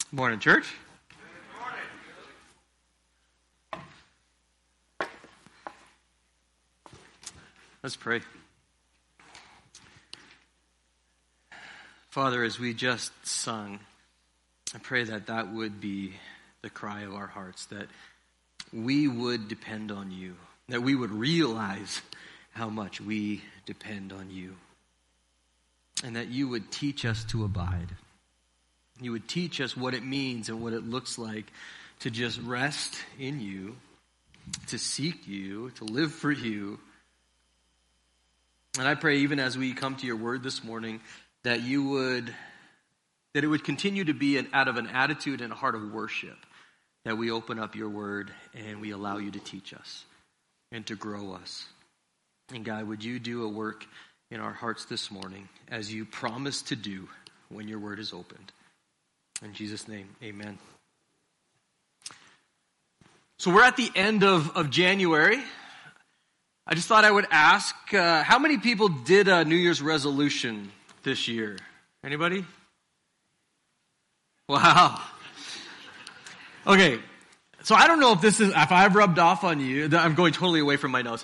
Morning, church. Let's pray. Father, as we just sung, I pray that that would be the cry of our hearts, that we would depend on you, that we would realize how much we depend on you, and that you would teach us to abide. You would teach us what it means and what it looks like to just rest in you, to seek you, to live for you. And I pray even as we come to your word this morning, that it would continue to be out of an attitude and a heart of worship, that we open up your word and we allow you to teach us and to grow us. And God, would you do a work in our hearts this morning as you promised to do when your word is opened. In Jesus' name, amen. So we're at the end of January. I just thought I would ask, how many people did a New Year's resolution this year? Anybody? Wow. Okay, so I don't know if I've rubbed off on you. I'm going totally away from my notes.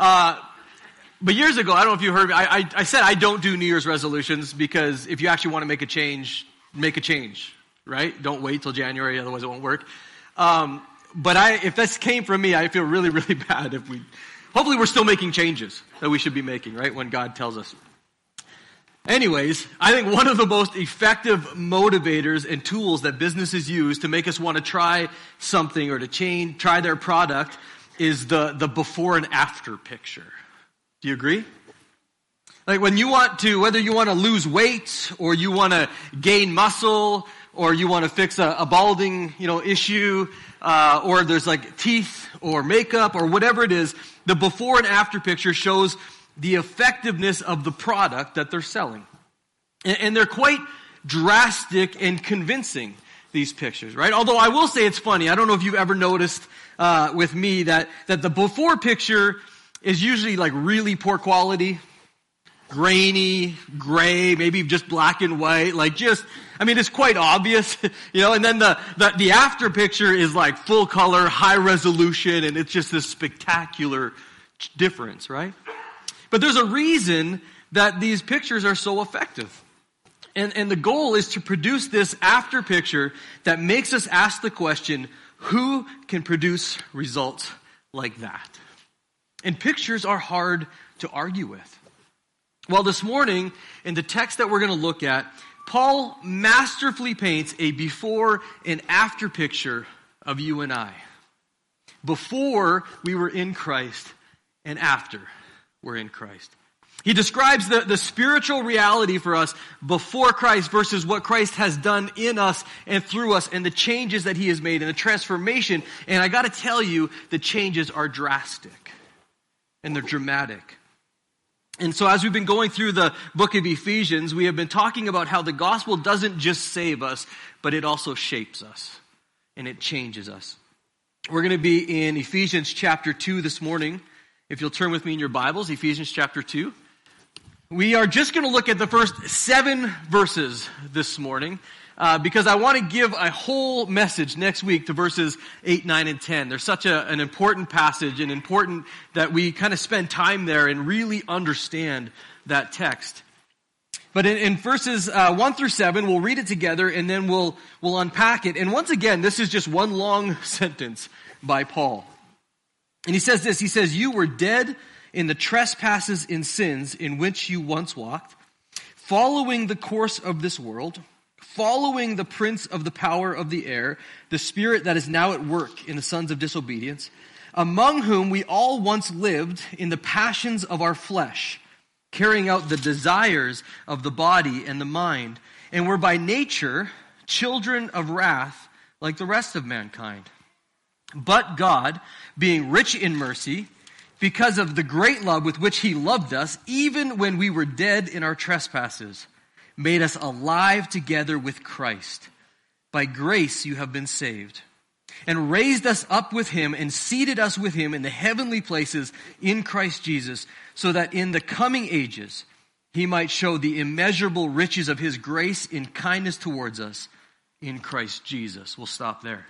But years ago, I don't know if you heard me, I said I don't do New Year's resolutions because if you actually want to make a change, right? Don't wait till January, otherwise it won't work. But if this came from me, I feel really, really bad hopefully we're still making changes that we should be making, right? When God tells us. Anyways, I think one of the most effective motivators and tools that businesses use to make us want to try something or to try their product is the before and after picture. Do you agree? Like whether you want to lose weight or you want to gain muscle or you want to fix a balding, issue, or there's like teeth or makeup or whatever it is, the before and after picture shows the effectiveness of the product that they're selling. And they're quite drastic and convincing, these pictures, right? Although I will say it's funny. I don't know if you've ever noticed with me that the before picture is usually like really poor quality, grainy, gray, maybe just black and white, it's quite obvious, and then the after picture is like full color, high resolution, and it's just this spectacular difference, right? But there's a reason that these pictures are so effective. And the goal is to produce this after picture that makes us ask the question, who can produce results like that? And pictures are hard to argue with. Well, this morning, in the text that we're going to look at, Paul masterfully paints a before and after picture of you and I. Before we were in Christ and after we're in Christ. He describes the spiritual reality for us before Christ versus what Christ has done in us and through us and the changes that he has made and the transformation. And I got to tell you, the changes are drastic and they're dramatic. And so as we've been going through the book of Ephesians, we have been talking about how the gospel doesn't just save us, but it also shapes us and it changes us. We're going to be in Ephesians chapter 2 this morning. If you'll turn with me in your Bibles, Ephesians chapter 2. We are just going to look at the first 7 verses this morning because I want to give a whole message next week to verses 8, 9, and 10. They're such an important passage and important that we kind of spend time there and really understand that text. But in verses 1 through 7, we'll read it together and then we'll unpack it. And once again, this is just one long sentence by Paul. And he says this, he says, "You were dead in the trespasses and sins in which you once walked, following the course of this world, following the prince of the power of the air, the spirit that is now at work in the sons of disobedience, among whom we all once lived in the passions of our flesh, carrying out the desires of the body and the mind, and were by nature children of wrath like the rest of mankind. But God, being rich in mercy, because of the great love with which he loved us, even when we were dead in our trespasses, made us alive together with Christ. By grace you have been saved, and raised us up with him and seated us with him in the heavenly places in Christ Jesus, so that in the coming ages he might show the immeasurable riches of his grace in kindness towards us in Christ Jesus. We'll stop there.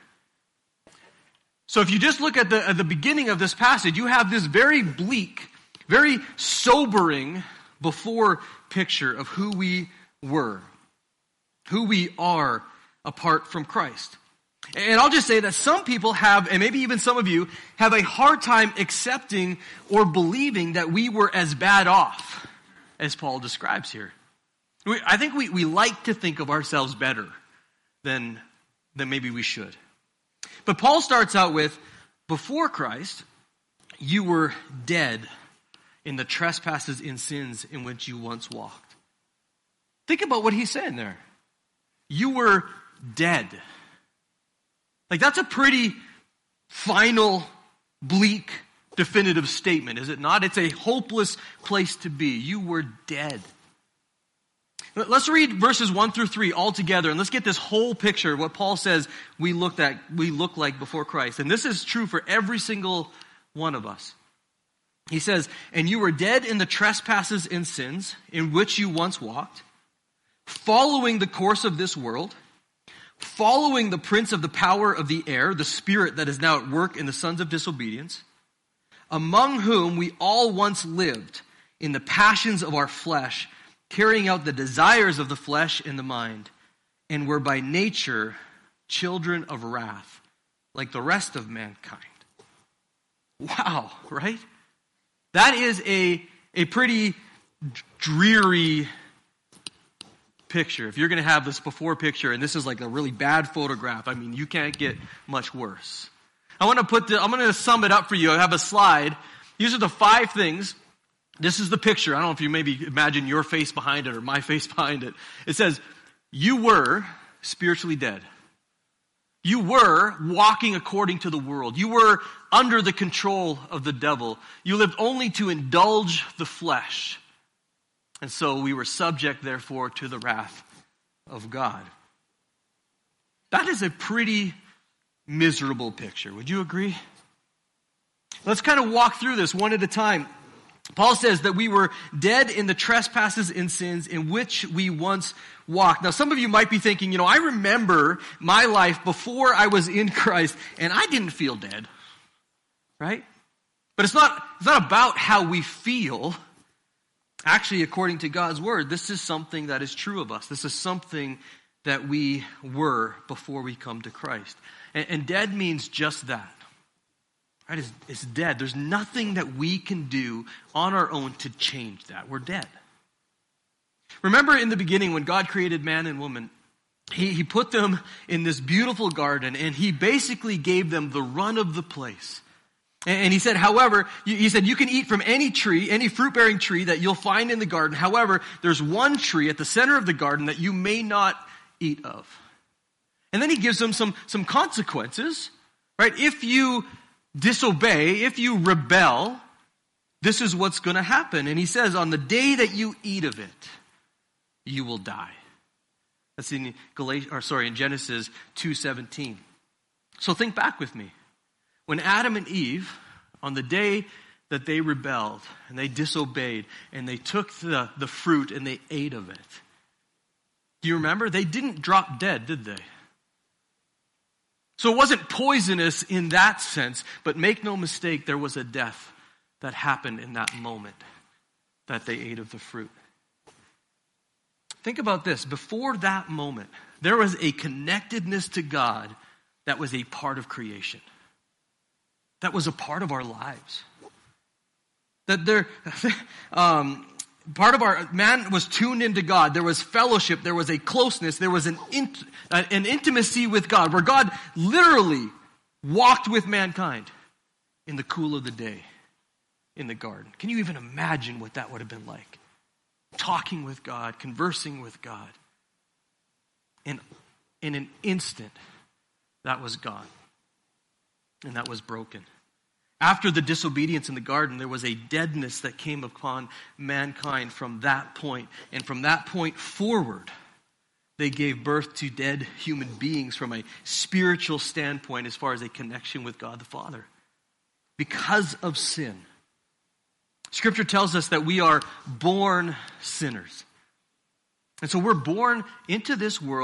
So if you just look at the beginning of this passage, you have this very bleak, very sobering before picture of who we were, who we are apart from Christ. And I'll just say that some people have, and maybe even some of you, have a hard time accepting or believing that we were as bad off as Paul describes here. I think we like to think of ourselves better than maybe we should. But Paul starts out with, before Christ, you were dead in the trespasses and sins in which you once walked. Think about what he's saying there. You were dead. Like, that's a pretty final, bleak, definitive statement, is it not? It's a hopeless place to be. You were dead. Let's read verses 1 through 3 all together, and let's get this whole picture of what Paul says we look like before Christ. And this is true for every single one of us. He says, "And you were dead in the trespasses and sins in which you once walked, following the course of this world, following the prince of the power of the air, the spirit that is now at work in the sons of disobedience, among whom we all once lived in the passions of our flesh, carrying out the desires of the flesh and the mind, and were by nature children of wrath, like the rest of mankind." Wow, right? That is a pretty dreary picture. If you're going to have this before picture, and this is like a really bad photograph, I mean, you can't get much worse. I'm going to sum it up for you. I have a slide. These are the 5 things. This is the picture. I don't know if you maybe imagine your face behind it or my face behind it. It says, you were spiritually dead. You were walking according to the world. You were under the control of the devil. You lived only to indulge the flesh. And so we were subject, therefore, to the wrath of God. That is a pretty miserable picture. Would you agree? Let's kind of walk through this one at a time. Paul says that we were dead in the trespasses and sins in which we once walked. Now, some of you might be thinking, I remember my life before I was in Christ, and I didn't feel dead, right? But it's not about how we feel. Actually, according to God's word, this is something that is true of us. This is something that we were before we come to Christ. And dead means just that. Right? It's dead. There's nothing that we can do on our own to change that. We're dead. Remember in the beginning when God created man and woman, he put them in this beautiful garden, and he basically gave them the run of the place. And he said, however, he said, you can eat from any tree, any fruit-bearing tree that you'll find in the garden. However, there's one tree at the center of the garden that you may not eat of. And then he gives them some consequences, right? If you disobey, if you rebel, this is what's going to happen. And he says, on the day that you eat of it, you will die. That's in Genesis 2:17. So think back with me. When Adam and Eve, on the day that they rebelled and they disobeyed and they took the fruit and they ate of it, do you remember? They didn't drop dead, did they? So it wasn't poisonous in that sense, but make no mistake, there was a death that happened in that moment that they ate of the fruit. Think about this. Before that moment, there was a connectedness to God that was a part of creation. That was a part of our lives. That part of our man was tuned into God. There was fellowship. There was a closeness. There was an intimacy with God, where God literally walked with mankind in the cool of the day in the garden. Can you even imagine what that would have been like? Talking with God, conversing with God. And in an instant, that was gone. And that was broken. After the disobedience in the garden, there was a deadness that came upon mankind from that point. And from that point forward, they gave birth to dead human beings from a spiritual standpoint as far as a connection with God the Father. Because of sin. Scripture tells us that we are born sinners. And so we're born into this world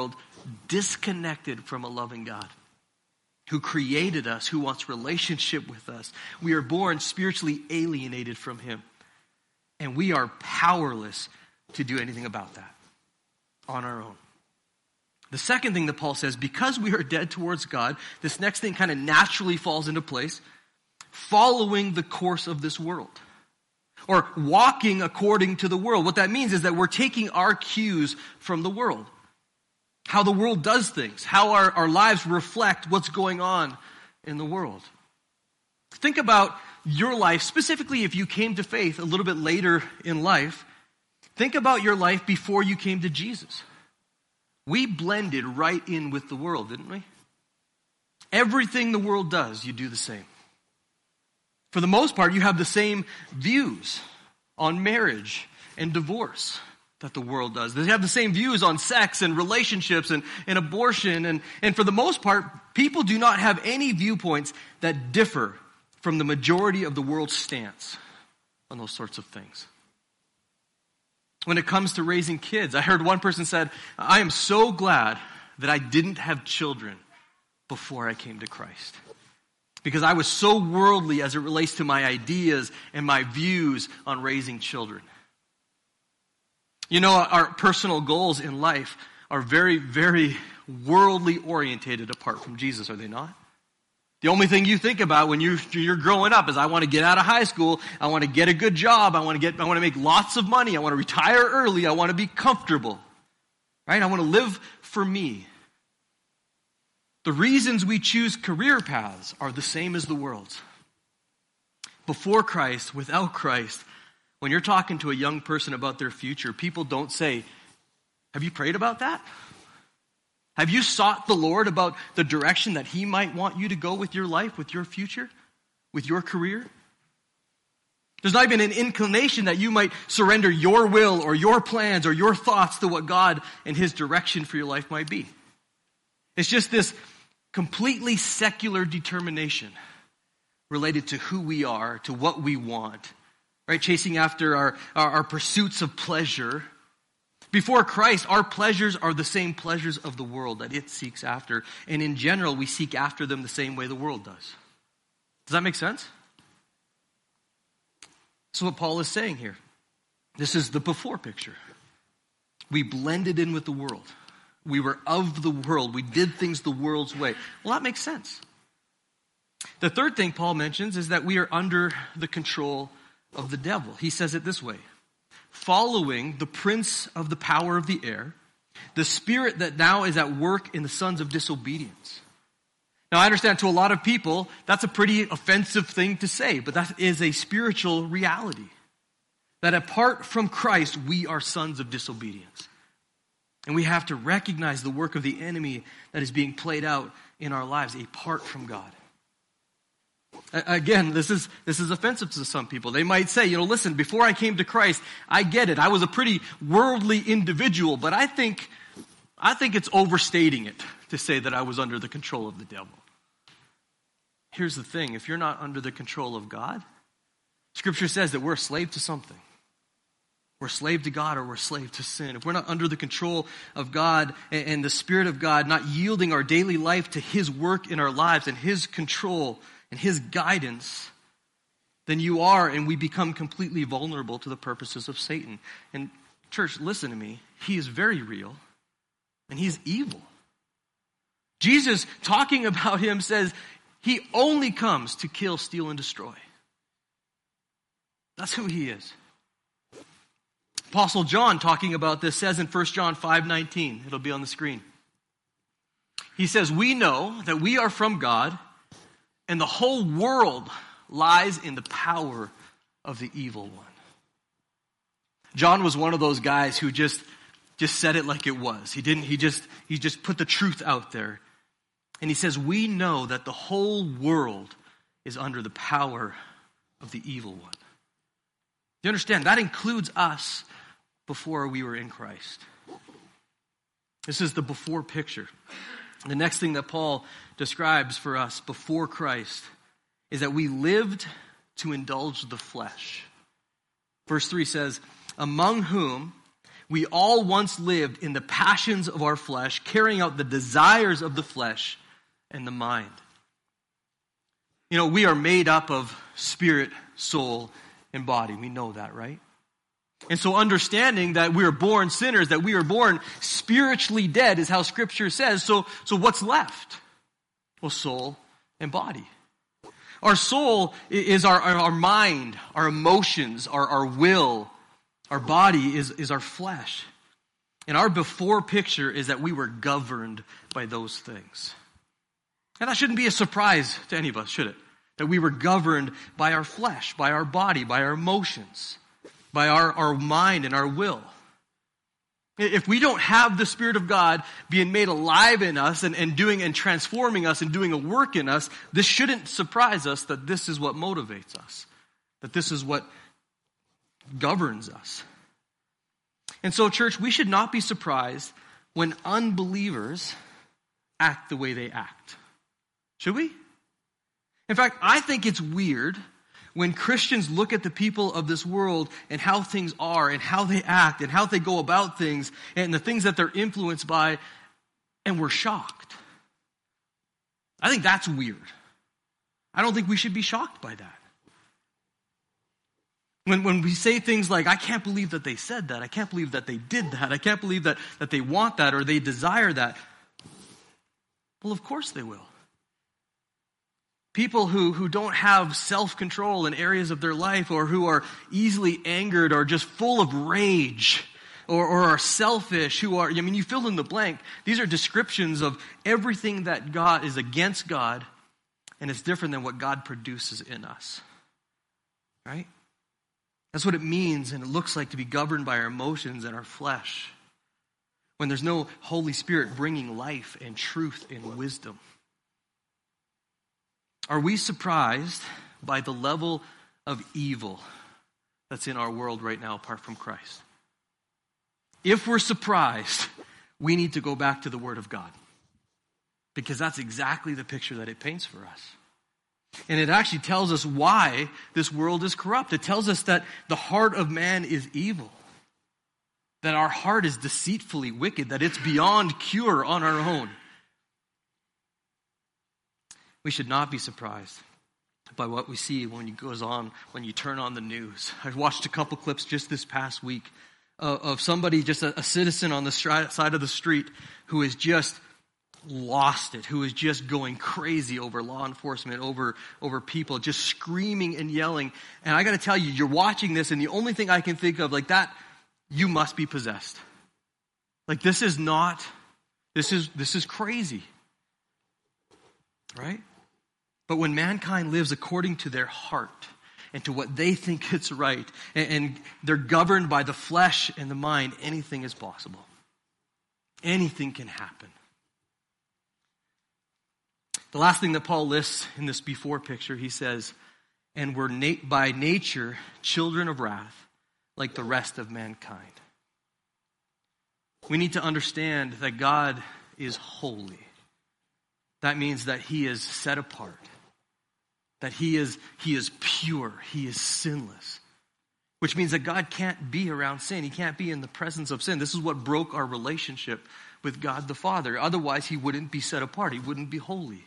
disconnected from a loving God who created us, who wants relationship with us. We are born spiritually alienated from him. And we are powerless to do anything about that on our own. The second thing that Paul says, because we are dead towards God, this next thing kind of naturally falls into place, following the course of this world. Or walking according to the world. What that means is that we're taking our cues from the world. How the world does things. How our lives reflect what's going on in the world. Think about your life, specifically if you came to faith a little bit later in life. Think about your life before you came to Jesus. We blended right in with the world, didn't we? Everything the world does, you do the same. For the most part, you have the same views on marriage and divorce that the world does. They have the same views on sex and relationships and abortion. And for the most part, people do not have any viewpoints that differ from the majority of the world's stance on those sorts of things. When it comes to raising kids, I heard one person said, I am so glad that I didn't have children before I came to Christ. Because I was so worldly as it relates to my ideas and my views on raising children. You know, our personal goals in life are very, very worldly orientated apart from Jesus, are they not? The only thing you think about when you're growing up is, I want to get out of high school, I want to get a good job, I want to make lots of money, I want to retire early, I want to be comfortable. Right? I want to live for me. The reasons we choose career paths are the same as the world's. Before Christ, without Christ, when you're talking to a young person about their future, people don't say, have you prayed about that? Have you sought the Lord about the direction that he might want you to go with your life, with your future, with your career? There's not even an inclination that you might surrender your will or your plans or your thoughts to what God and his direction for your life might be. It's just this completely secular determination related to who we are, to what we want, right? Chasing after our pursuits of pleasure. Before Christ, our pleasures are the same pleasures of the world that it seeks after. And in general, we seek after them the same way the world does. Does that make sense? That's what Paul is saying here. This is the before picture. We blended in with the world. We were of the world. We did things the world's way. Well, that makes sense. The third thing Paul mentions is that we are under the control of the devil. He says it this way: following the prince of the power of the air, the spirit that now is at work in the sons of disobedience. Now, I understand to a lot of people, that's a pretty offensive thing to say, but that is a spiritual reality. That apart from Christ, we are sons of disobedience. And we have to recognize the work of the enemy that is being played out in our lives apart from God. Again, this is offensive to some people. They might say, listen, before I came to Christ, I get it. I was a pretty worldly individual, but I think it's overstating it to say that I was under the control of the devil. Here's the thing. If you're not under the control of God, Scripture says that we're a slave to something. We're a slave to God or we're a slave to sin. If we're not under the control of God and the Spirit of God, not yielding our daily life to his work in our lives and his control and his guidance, then you are and we become completely vulnerable to the purposes of Satan. And church, listen to me. He is very real and he's evil. Jesus, talking about him, says he only comes to kill, steal, and destroy. That's who he is. Apostle John, talking about this, says in 1 John 5:19, it'll be on the screen. He says, we know that we are from God, and the whole world lies in the power of the evil one. John was one of those guys who just said it like it was. He just put the truth out there. And he says, we know that the whole world is under the power of the evil one. You understand? That includes us before we were in Christ. This is the before picture. The next thing that Paul describes for us before Christ is that we lived to indulge the flesh. Verse 3 says, among whom We all once lived in the passions of our flesh, carrying out the desires of the flesh and the mind. We are made up of spirit, soul, and body. We know that, right? And so understanding that we are born sinners, that we are born spiritually dead is how Scripture says. So what's left? Well, soul and body. Our soul is our mind, our emotions, our will. Our body is our flesh. And our before picture is that we were governed by those things. And that shouldn't be a surprise to any of us, should it? That we were governed by our flesh, by our body, by our emotions, by our mind and our will. If we don't have the Spirit of God being made alive in us and doing and transforming us and doing a work in us, this shouldn't surprise us that this is what motivates us, that this is what governs us. And so, church, we should not be surprised when unbelievers act the way they act. Should we? In fact, I think it's weird when Christians look at the people of this world and how things are and how they act and how they go about things and the things that they're influenced by, and we're shocked. I think that's weird. I don't think we should be shocked by that. When we say things like, I can't believe that they said that, I can't believe that they did that, I can't believe that they want that or they desire that. Well, of course they will. People who don't have self-control in areas of their life, or who are easily angered or just full of rage, or are selfish, you fill in the blank. These are descriptions of everything that God is against God, and it's different than what God produces in us. Right? That's what it means and it looks like to be governed by our emotions and our flesh, when there's no Holy Spirit bringing life and truth and wisdom. Are we surprised by the level of evil that's in our world right now apart from Christ? If we're surprised, we need to go back to the Word of God, because that's exactly the picture that it paints for us. And it actually tells us why this world is corrupt. It tells us that the heart of man is evil, that our heart is deceitfully wicked, that it's beyond cure on our own. We should not be surprised by what we see when you turn on the news. I watched a couple clips just this past week of somebody, just a citizen on the side of the street, who is just lost it, who is just going crazy over law enforcement, over people, just screaming and yelling. And I got to tell you, you're watching this, and the only thing I can think of like that, you must be possessed. Like this is crazy. Right? But when mankind lives according to their heart and to what they think is right, and they're governed by the flesh and the mind, anything is possible. Anything can happen. The last thing that Paul lists in this before picture, he says, and we're by nature children of wrath like the rest of mankind. We need to understand that God is holy. That means that he is set apart, that he is pure, he is sinless, which means that God can't be around sin. He can't be in the presence of sin. This is what broke our relationship with God the Father. Otherwise, he wouldn't be set apart. He wouldn't be holy.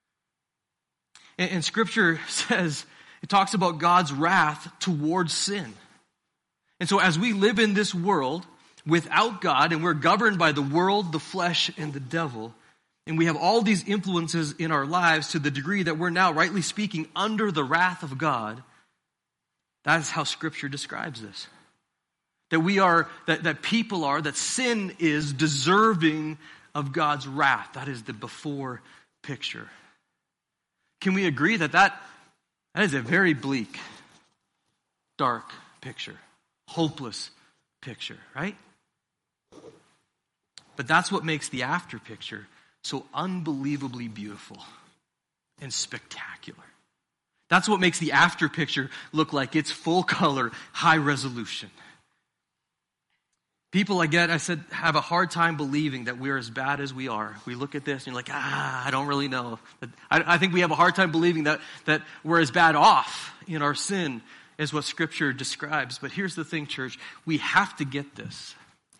And Scripture says, it talks about God's wrath towards sin. And so as we live in this world without God, and we're governed by the world, the flesh, and the devil, and we have all these influences in our lives to the degree that we're now, rightly speaking, under the wrath of God, that's how Scripture describes this. That we are, that people are, that sin is deserving of God's wrath. That is the before picture. Can we agree that is a very bleak, dark picture, hopeless picture, right? But that's what makes the after picture so unbelievably beautiful and spectacular. That's what makes the after picture look like it's full color, high resolution. People, I said, have a hard time believing that we're as bad as we are. We look at this and you're like, I don't really know. I think we have a hard time believing that we're as bad off in our sin as what Scripture describes. But here's the thing, church. We have to get this.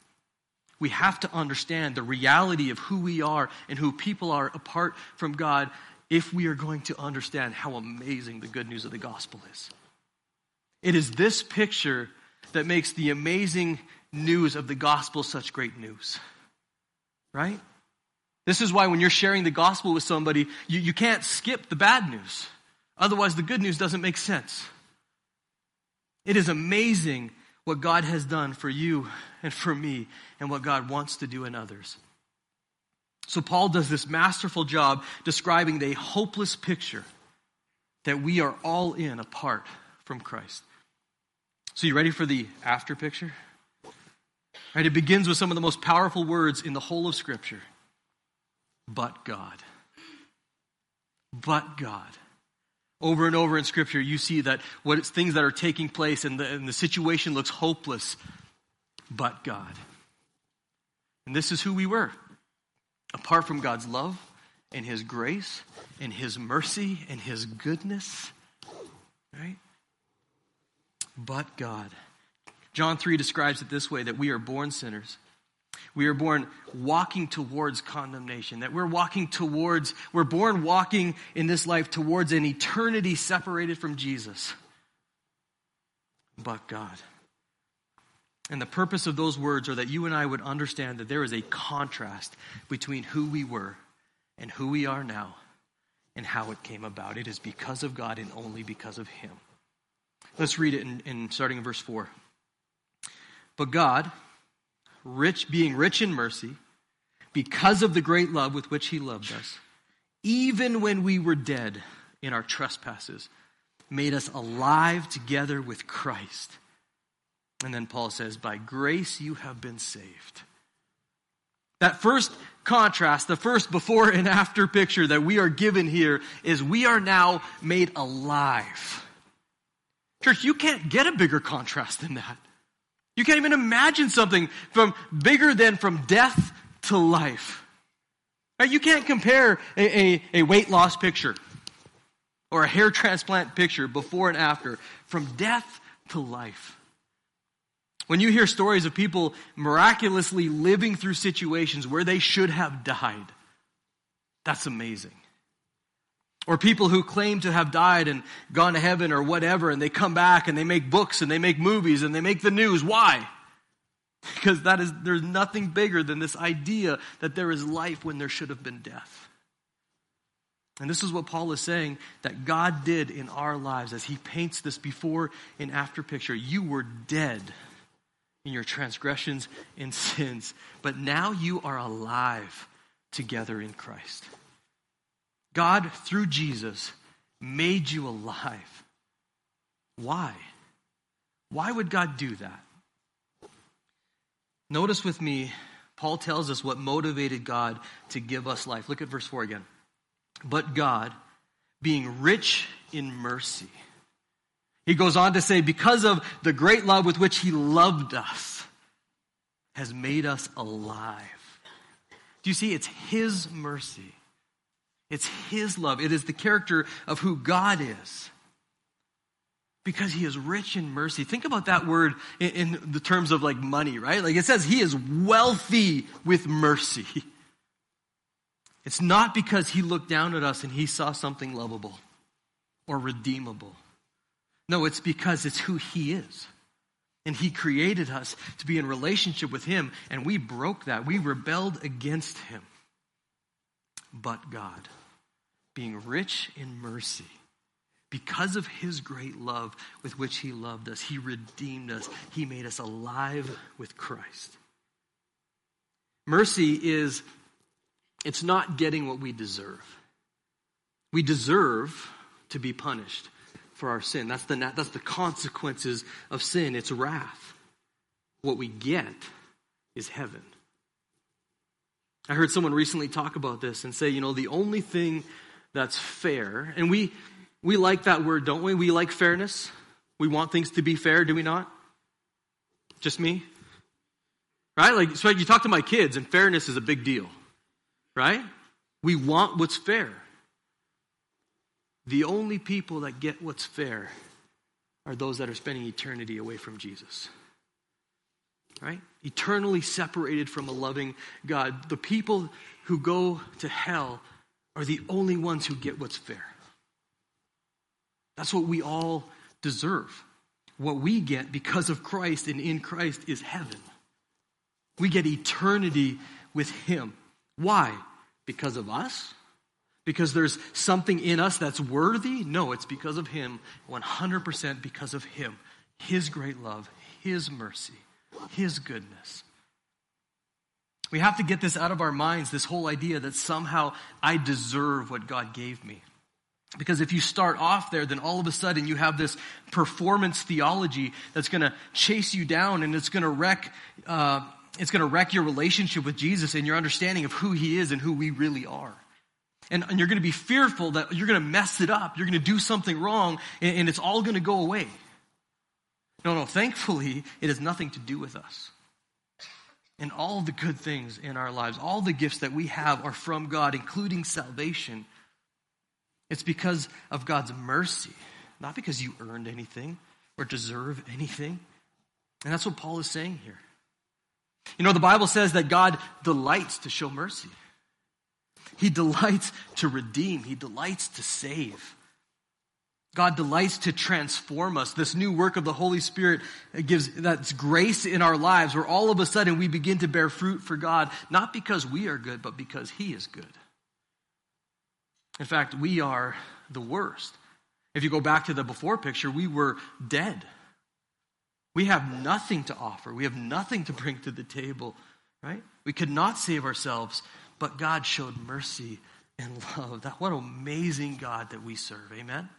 We have to understand the reality of who we are and who people are apart from God if we are going to understand how amazing the good news of the gospel is. It is this picture that makes the amazing news of the gospel such great news. Right? This is why when you're sharing the gospel with somebody, you can't skip the bad news. Otherwise, the good news doesn't make sense. It is amazing what God has done for you and for me and what God wants to do in others. So Paul does this masterful job describing the hopeless picture that we are all in apart from Christ. So you ready for the after picture? Right, it begins with some of the most powerful words in the whole of Scripture. But God. But God. Over and over in Scripture, you see that things that are taking place and the situation looks hopeless. But God. And this is who we were. Apart from God's love and His grace and His mercy and His goodness. Right? But God. John 3 describes it this way, that we are born sinners. We are born walking towards condemnation, that we're born walking in this life towards an eternity separated from Jesus. But God. And the purpose of those words are that you and I would understand that there is a contrast between who we were and who we are now and how it came about. It is because of God and only because of Him. Let's read it in starting in verse 4. But God, being rich in mercy, because of the great love with which He loved us, even when we were dead in our trespasses, made us alive together with Christ. And then Paul says, by grace you have been saved. That first contrast, the first before and after picture that we are given here is we are now made alive. Church, you can't get a bigger contrast than that. You can't even imagine something bigger than from death to life. Right? You can't compare a weight loss picture or a hair transplant picture before and after from death to life. When you hear stories of people miraculously living through situations where they should have died, that's amazing. Or people who claim to have died and gone to heaven or whatever, and they come back and they make books and they make movies and they make the news. Why? Because there's nothing bigger than this idea that there is life when there should have been death. And this is what Paul is saying that God did in our lives as he paints this before and after picture. You were dead in your transgressions and sins, but now you are alive together in Christ. God, through Jesus, made you alive. Why? Why would God do that? Notice with me, Paul tells us what motivated God to give us life. Look at verse 4 again. But God, being rich in mercy. He goes on to say, because of the great love with which he loved us, has made us alive. Do you see? It's his mercy. It's his love. It is the character of who God is. Because he is rich in mercy. Think about that word in the terms of like money, right? Like it says he is wealthy with mercy. It's not because he looked down at us and he saw something lovable or redeemable. No, it's because it's who he is. And he created us to be in relationship with him, and we broke that. We rebelled against him. But God, being rich in mercy, because of his great love with which he loved us, he redeemed us. He made us alive with Christ. Mercy it's not getting what we deserve. We deserve to be punished for our sin. That's the consequences of sin. It's wrath. What we get is heaven. I heard someone recently talk about this and say, the only thing that's fair, and we like that word, don't we? We like fairness. We want things to be fair, do we not? Just me? Right? So you talk to my kids, and fairness is a big deal. Right? We want what's fair. The only people that get what's fair are those that are spending eternity away from Jesus. right? Eternally separated from a loving God. The people who go to hell are the only ones who get what's fair. That's what we all deserve. What we get because of Christ and in Christ is heaven. We get eternity with him. Why? Because of us? Because there's something in us that's worthy? No, it's because of him, 100% because of him. His great love, his mercy, his goodness. We have to get this out of our minds, this whole idea that somehow I deserve what God gave me. Because if you start off there, then all of a sudden you have this performance theology that's going to chase you down, and it's going to wreck your relationship with Jesus and your understanding of who he is and who we really are. And you're going to be fearful that you're going to mess it up. You're going to do something wrong, and it's all going to go away. No, thankfully, it has nothing to do with us. And all the good things in our lives, all the gifts that we have are from God, including salvation. It's because of God's mercy, not because you earned anything or deserve anything. And that's what Paul is saying here. You know, the Bible says that God delights to show mercy. He delights to redeem. He delights to save. God delights to transform us. This new work of the Holy Spirit gives that's grace in our lives, where all of a sudden we begin to bear fruit for God, not because we are good, but because he is good. In fact, we are the worst. If you go back to the before picture, we were dead. We have nothing to offer. We have nothing to bring to the table, right? We could not save ourselves, but God showed mercy and love. What an amazing God that we serve. Amen?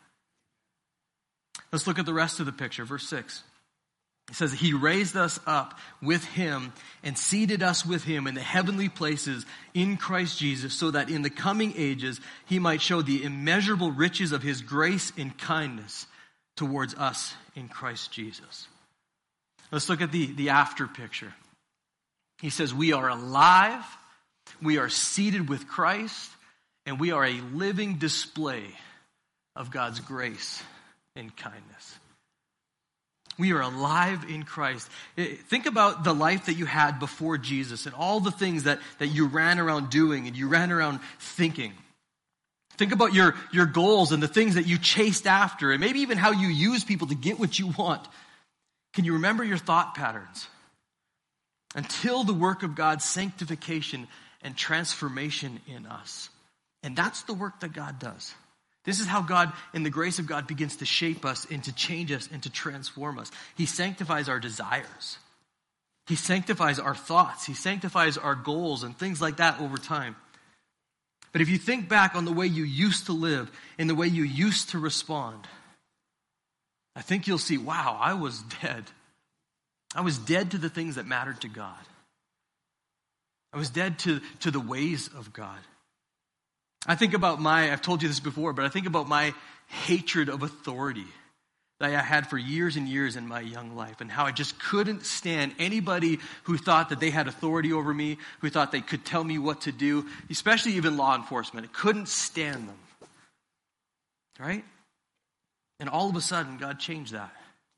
Let's look at the rest of the picture. Verse 6. It says, he raised us up with him and seated us with him in the heavenly places in Christ Jesus, so that in the coming ages he might show the immeasurable riches of his grace and kindness towards us in Christ Jesus. Let's look at the after picture. He says, we are alive, we are seated with Christ, and we are a living display of God's grace and kindness. We are alive in Christ. Think about the life that you had before Jesus and all the things that you ran around doing and you ran around thinking. Think about your goals and the things that you chased after, and maybe even how you use people to get what you want. Can you remember your thought patterns? Until the work of God's sanctification and transformation in us. And that's the work that God does. This is how God, in the grace of God, begins to shape us and to change us and to transform us. He sanctifies our desires. He sanctifies our thoughts. He sanctifies our goals and things like that over time. But if you think back on the way you used to live and the way you used to respond, I think you'll see, wow, I was dead. I was dead to the things that mattered to God. I was dead to the ways of God. I think about I've told you this before, but I think about my hatred of authority that I had for years and years in my young life, and how I just couldn't stand anybody who thought that they had authority over me, who thought they could tell me what to do, especially even law enforcement. I couldn't stand them. Right? And all of a sudden, God changed that.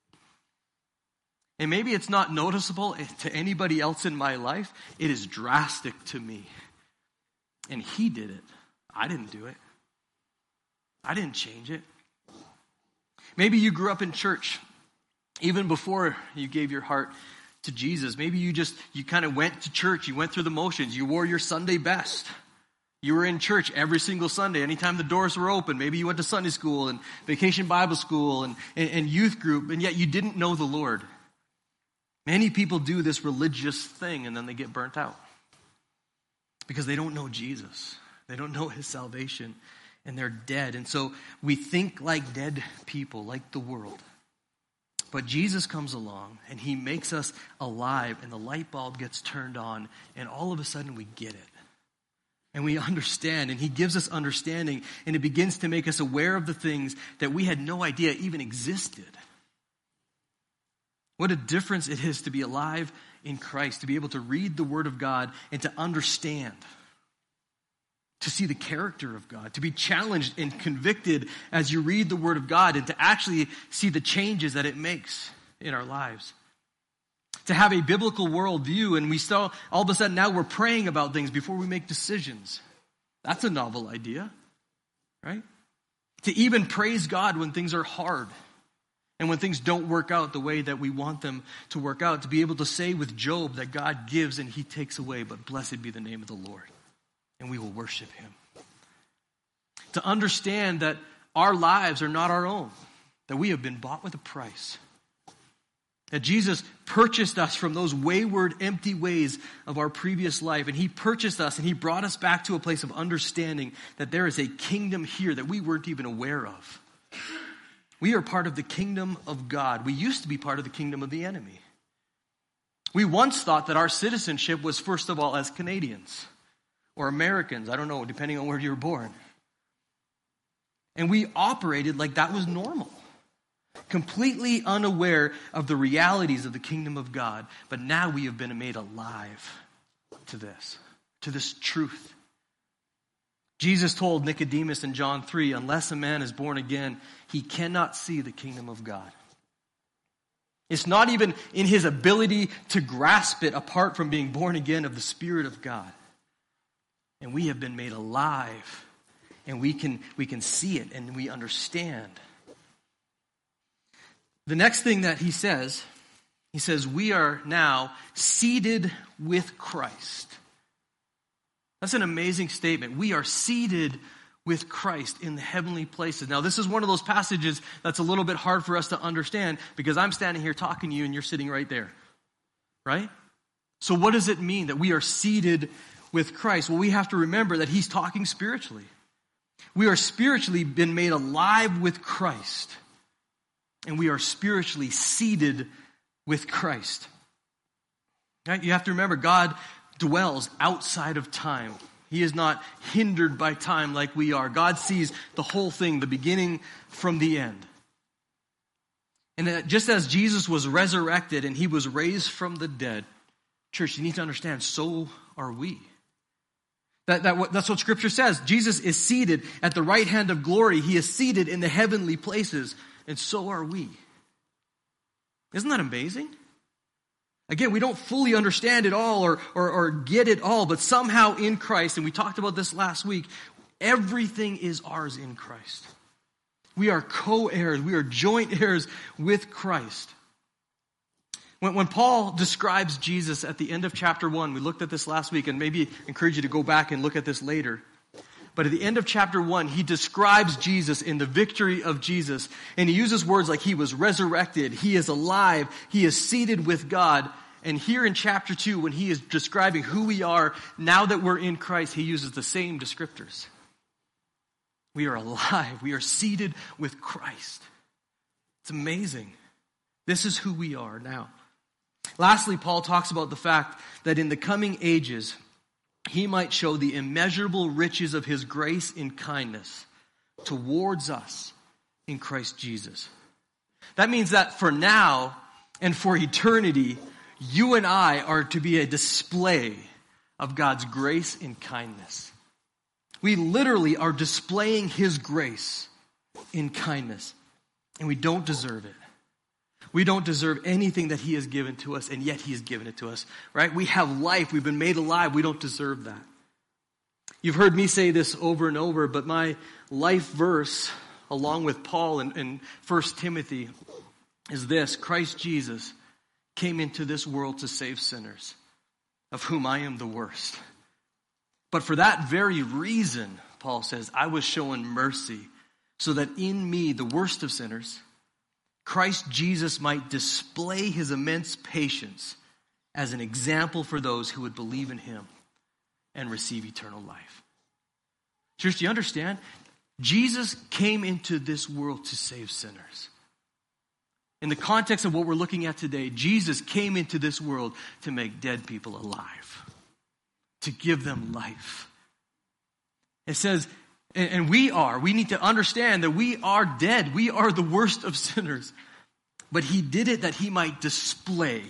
And maybe it's not noticeable to anybody else in my life. It is drastic to me. And he did it. I didn't do it. I didn't change it. Maybe you grew up in church even before you gave your heart to Jesus. Maybe you kind of went to church. You went through the motions. You wore your Sunday best. You were in church every single Sunday, anytime the doors were open. Maybe you went to Sunday school and vacation Bible school and youth group, and yet you didn't know the Lord. Many people do this religious thing and then they get burnt out because they don't know Jesus. They don't know his salvation, and they're dead. And so we think like dead people, like the world. But Jesus comes along, and he makes us alive, and the light bulb gets turned on, and all of a sudden we get it. And we understand, and he gives us understanding, and it begins to make us aware of the things that we had no idea even existed. What a difference it is to be alive in Christ, to be able to read the Word of God and to understand, to see the character of God, to be challenged and convicted as you read the Word of God, and to actually see the changes that it makes in our lives. to have a biblical worldview, and we still, all of a sudden now we're praying about things before we make decisions. That's a novel idea, right? To even praise God when things are hard and when things don't work out the way that we want them to work out. To be able to say with Job that God gives and he takes away, but blessed be the name of the Lord, and we will worship him. To understand that our lives are not our own, that we have been bought with a price. That Jesus purchased us from those wayward, empty ways of our previous life. And he purchased us and he brought us back to a place of understanding that there is a kingdom here that we weren't even aware of. We are part of the kingdom of God. We used to be part of the kingdom of the enemy. We once thought that our citizenship was, first of all, as Canadians or Americans. I don't know, depending on where you were born. And we operated like that was normal. Completely unaware of the realities of the kingdom of God. But now we have been made alive to this truth. Jesus told Nicodemus in John 3, unless a man is born again, he cannot see the kingdom of God. It's not even in his ability to grasp it apart from being born again of the Spirit of God. And we have been made alive, and we can see it, and we understand. The next thing that he says, we are now seated with Christ. That's an amazing statement. We are seated with Christ in the heavenly places. Now, this is one of those passages that's a little bit hard for us to understand because I'm standing here talking to you and you're sitting right there, right? So what does it mean that we are seated with Christ? Well, we have to remember that he's talking spiritually. We are spiritually been made alive with Christ. And we are spiritually seated with Christ. Right? You have to remember, God dwells outside of time. He is not hindered by time like we are. God sees the whole thing, the beginning from the end. And just as Jesus was resurrected and he was raised from the dead, church, you need to understand, so are we. That's what Scripture says. Jesus is seated at the right hand of glory. He is seated in the heavenly places. And so are we. Isn't that amazing? Again, we don't fully understand it all or get it all, but somehow in Christ, and we talked about this last week, everything is ours in Christ. We are co-heirs. We are joint heirs with Christ. When Paul describes Jesus at the end of chapter 1, we looked at this last week, and maybe encourage you to go back and look at this later. But at the end of chapter 1, he describes Jesus in the victory of Jesus. And he uses words like he was resurrected, he is alive, he is seated with God. And here in chapter 2, when he is describing who we are now that we're in Christ, he uses the same descriptors. We are alive. We are seated with Christ. It's amazing. This is who we are now. Lastly, Paul talks about the fact that in the coming ages, he might show the immeasurable riches of his grace and kindness towards us in Christ Jesus. That means that for now and for eternity, you and I are to be a display of God's grace and kindness. We literally are displaying his grace in kindness, and we don't deserve it. We don't deserve anything that he has given to us, and yet he has given it to us, right? We have life. We've been made alive. We don't deserve that. You've heard me say this over and over, but my life verse, along with Paul in 1 Timothy, is this: Christ Jesus came into this world to save sinners, of whom I am the worst. But for that very reason, Paul says, I was shown mercy, so that in me, the worst of sinners, Christ Jesus might display his immense patience as an example for those who would believe in him and receive eternal life. Church, do you understand? Jesus came into this world to save sinners. In the context of what we're looking at today, Jesus came into this world to make dead people alive, to give them life. It says, and we need to understand that we are dead. We are the worst of sinners. But he did it that he might display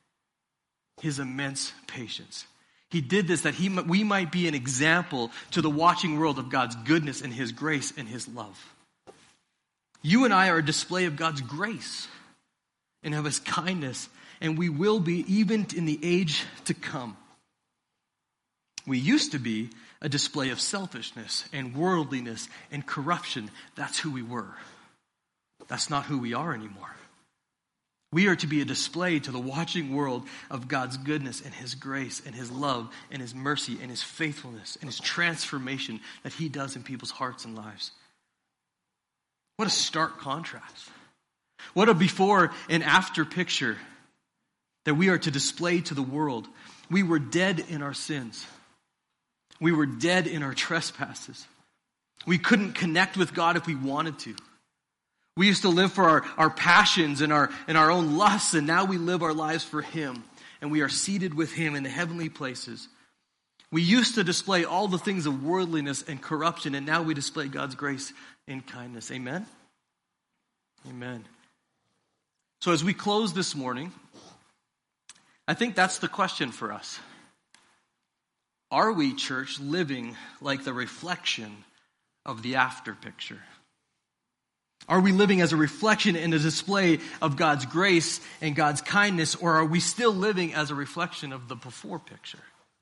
his immense patience. He did this that we might be an example to the watching world of God's goodness and his grace and his love. You and I are a display of God's grace and of his kindness and we will be even in the age to come. We used to be a display of selfishness and worldliness and corruption. That's who we were. That's not who we are anymore. We are to be a display to the watching world of God's goodness and his grace and his love and his mercy and his faithfulness and his transformation that he does in people's hearts and lives. What a stark contrast. What a before and after picture that we are to display to the world. We were dead in our sins. We were dead in our trespasses. We couldn't connect with God if we wanted to. We used to live for our passions and our own lusts, and now we live our lives for him, and we are seated with him in the heavenly places. We used to display all the things of worldliness and corruption, and now we display God's grace and kindness. Amen? Amen. So as we close this morning, I think that's the question for us. Are we, church, living like the reflection of the after picture? Are we living as a reflection and a display of God's grace and God's kindness, or are we still living as a reflection of the before picture?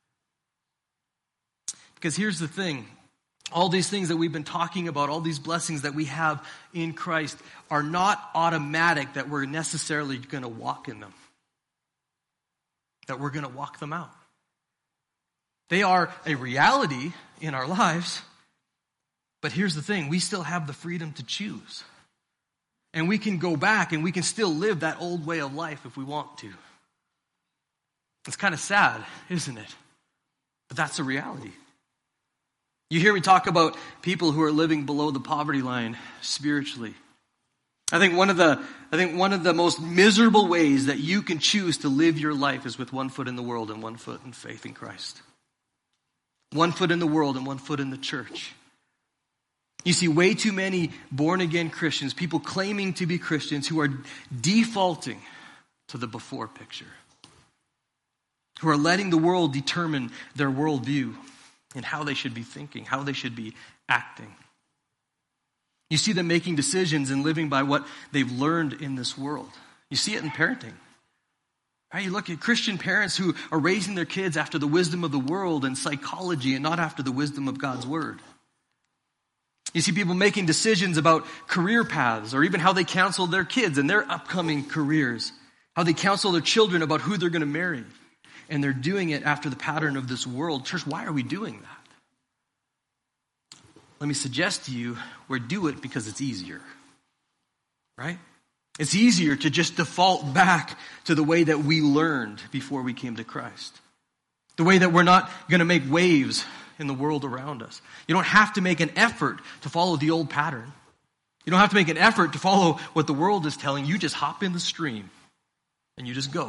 Because here's the thing. All these things that we've been talking about, all these blessings that we have in Christ are not automatic that we're necessarily going to walk in them. That we're going to walk them out. They are a reality in our lives, but here's the thing. We still have the freedom to choose. And we can go back and we can still live that old way of life if we want to. It's kind of sad, isn't it? But that's the reality. You hear me talk about people who are living below the poverty line spiritually. I think one of the most miserable ways that you can choose to live your life is with one foot in the world and one foot in faith in Christ. One foot in the world and one foot in the church. You see way too many born-again Christians, people claiming to be Christians, who are defaulting to the before picture. Who are letting the world determine their worldview and how they should be thinking, how they should be acting. You see them making decisions and living by what they've learned in this world. You see it in parenting. Right? You look at Christian parents who are raising their kids after the wisdom of the world and psychology and not after the wisdom of God's word. You see people making decisions about career paths or even how they counsel their kids and their upcoming careers. How they counsel their children about who they're going to marry. And they're doing it after the pattern of this world. Church, why are we doing that? Let me suggest to you, we do it because it's easier. Right? It's easier to just default back to the way that we learned before we came to Christ. The way that we're not going to make waves in the world around us. You don't have to make an effort to follow the old pattern. You don't have to make an effort to follow what the world is telling you. You just hop in the stream and you just go.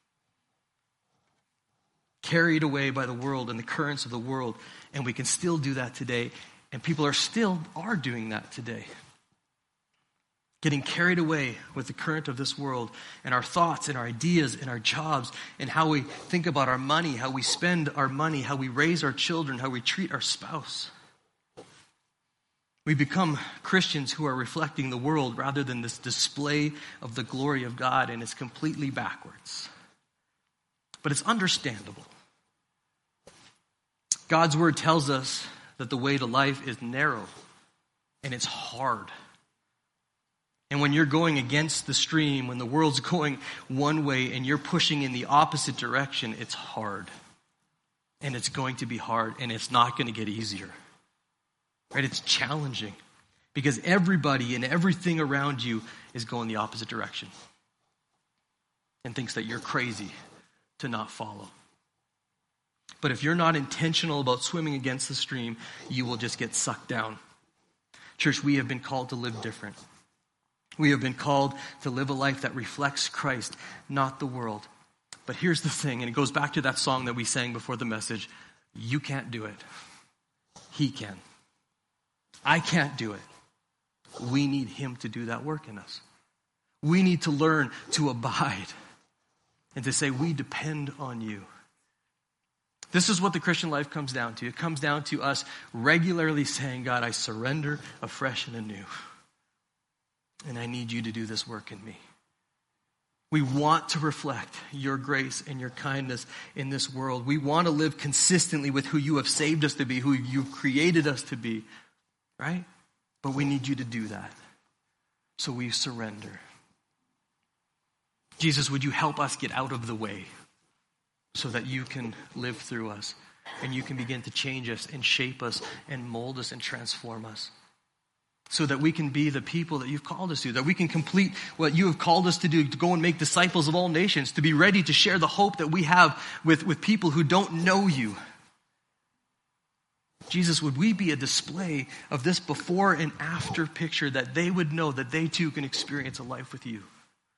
Carried away by the world and the currents of the world. And we can still do that today. And people are doing that today. Getting carried away with the current of this world and our thoughts and our ideas and our jobs and how we think about our money, how we spend our money, how we raise our children, how we treat our spouse. We become Christians who are reflecting the world rather than this display of the glory of God, and it's completely backwards. But it's understandable. God's word tells us that the way to life is narrow and it's hard. And when you're going against the stream, when the world's going one way and you're pushing in the opposite direction, it's hard. And it's going to be hard, and it's not going to get easier. Right? It's challenging because everybody and everything around you is going the opposite direction and thinks that you're crazy to not follow. But if you're not intentional about swimming against the stream, you will just get sucked down. Church, we have been called to live different. We have been called to live a life that reflects Christ, not the world. But here's the thing, and it goes back to that song that we sang before the message. You can't do it. He can. I can't do it. We need him to do that work in us. We need to learn to abide and to say, we depend on you. This is what the Christian life comes down to. It comes down to us regularly saying, God, I surrender afresh and anew. And I need you to do this work in me. We want to reflect your grace and your kindness in this world. We want to live consistently with who you have saved us to be, who you've created us to be, right? But we need you to do that. So we surrender. Jesus, would you help us get out of the way so that you can live through us and you can begin to change us and shape us and mold us and transform us, so that we can be the people that you've called us to, that we can complete what you have called us to do, to go and make disciples of all nations, to be ready to share the hope that we have with people who don't know you. Jesus, would we be a display of this before and after picture, that they would know that they too can experience a life with you?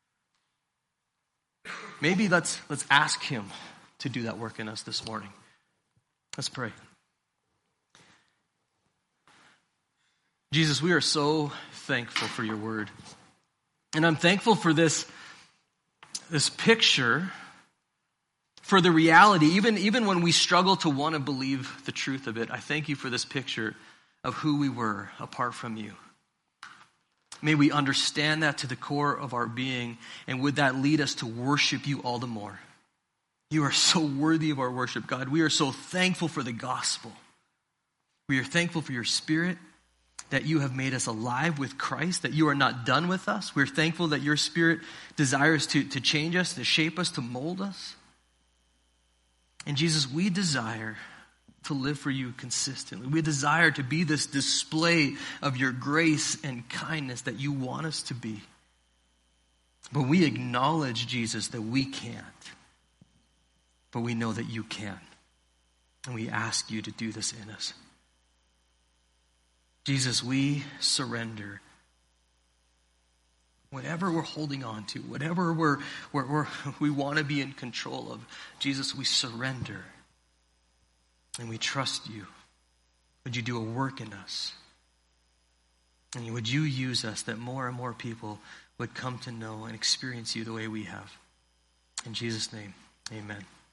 Maybe let's ask him to do that work in us this morning. Let's pray. Jesus, we are so thankful for your word. And I'm thankful for this picture, for the reality, even when we struggle to want to believe the truth of it. I thank you for this picture of who we were apart from you. May we understand that to the core of our being, and would that lead us to worship you all the more. You are so worthy of our worship, God. We are so thankful for the gospel. We are thankful for your Spirit, that you have made us alive with Christ, that you are not done with us. We're thankful that your Spirit desires to change us, to shape us, to mold us. And Jesus, we desire to live for you consistently. We desire to be this display of your grace and kindness that you want us to be. But we acknowledge, Jesus, that we can't. But we know that you can. And we ask you to do this in us. Jesus, we surrender. Whatever we're holding on to, whatever we want to be in control of, Jesus, we surrender. And we trust you. Would you do a work in us? And would you use us that more and more people would come to know and experience you the way we have? In Jesus' name, amen.